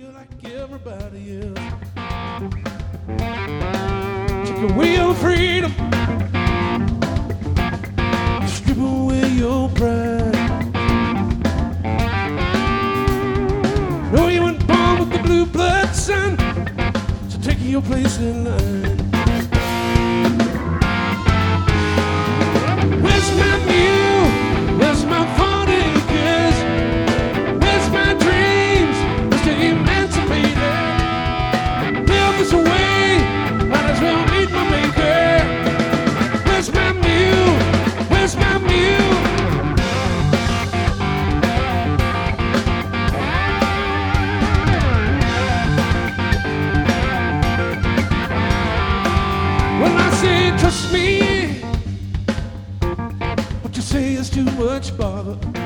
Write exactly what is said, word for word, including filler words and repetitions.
feel like everybody else. Take away your freedom, strip away your pride. No, you weren't born with the blue blood, son, so take your place in line. Where's my mule? Where's my forty acres? Where's my dreams? Where's the emancipator? Build this away, might as well meet my maker. Where's my mule? Where's my mule? Well, I say trust me, what you say is too much bother.